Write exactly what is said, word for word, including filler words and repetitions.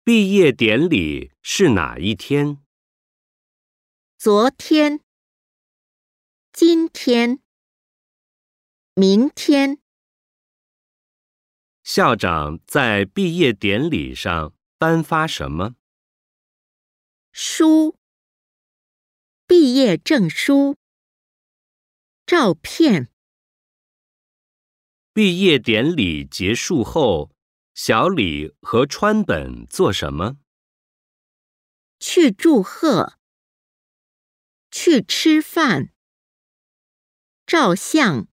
毕业典礼是哪一天？ 昨天、今天、明天。 校长在毕业典礼上颁发什么？ 书、毕业证书、照片。 毕业典礼结束后，小李和川本做什么？ 去祝贺，去吃饭，照相。